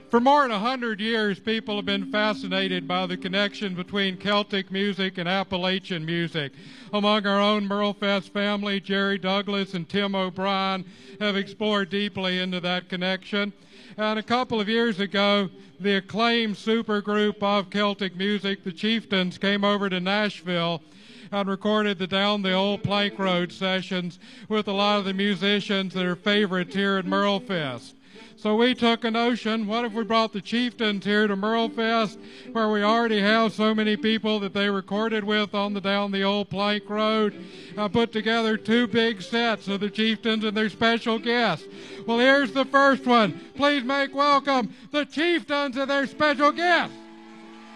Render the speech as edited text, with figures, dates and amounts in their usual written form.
For more than 100 years, people have been fascinated by the connection between Celtic music and Appalachian music. Among our own Merlefest family, Jerry Douglas and Tim O'Brien have explored deeply into that connection. And a couple of years ago, the acclaimed supergroup of Celtic music, the Chieftains, came over to Nashville and recorded the Down the Old Plank Road sessions with a lot of the musicians that are favorites here at Merlefest. So we took a notion, what if we brought the Chieftains here to Merlefest, where we already have so many people that they recorded with on the Down the Old Plank Road, put together two big sets of the Chieftains and their special guests. Well, here's the first one. Please make welcome the Chieftains and their special guests.